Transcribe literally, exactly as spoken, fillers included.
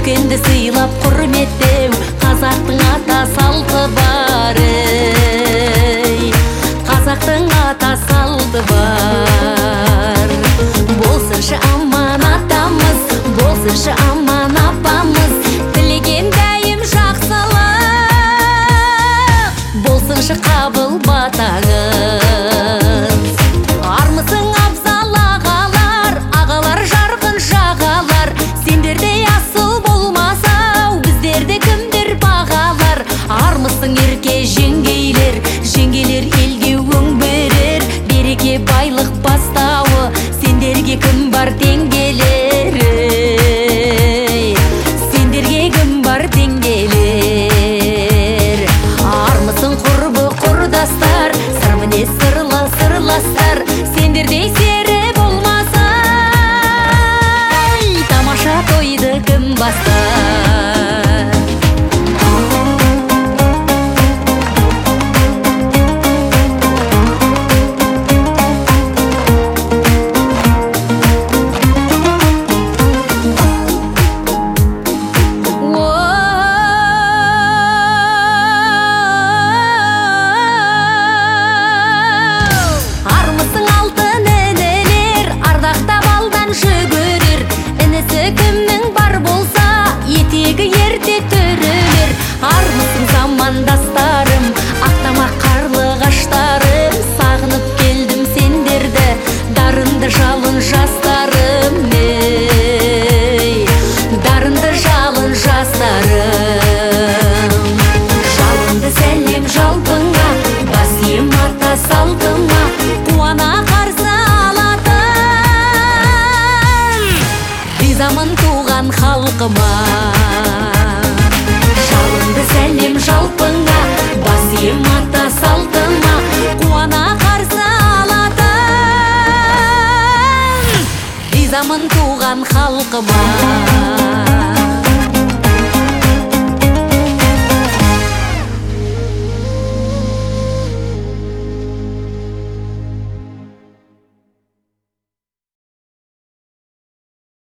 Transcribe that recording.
үлкенді сыйлап құрметтеу қазақтың ата салты бар ей, қазақтың ата салты бар. Болсыншы аман атамыз, болсыншы аман апамыз, тілеген дәйім жақсылық, болсыншы қабыл батаңыз. Армысың абзал ағалар, ағалар жарқын жағалар, сендердей асыл болмаса біздерде кімдер бағалар. Армысың ерке жеңгейлер, жеңгелер елге өң берер, береке байлық бастауы, сендерге кім бар теңгелер, сендерге кім бар теңгелер. Армысың құрбы құрдастар, сыр мінез сырлы сырластар, сендердей сері болмаса тамаша тойды кім бастар. Кімнің бар болса етегі ерте түрілер. Армысың замандастарым, ақтамақ қарлығаштарым, сағынып келдім сендерді, дарынды жалын жастарым, ей, дарынды жалын жастарым. Жалынды сәлем жалпыңа, бас ием ата салтыма, қуана қарсы заман туған халқыма. Жалынды сәлем жалпыңа, бас ием ата салтыма, қуана қарсы алатын ризамын туған халқыма.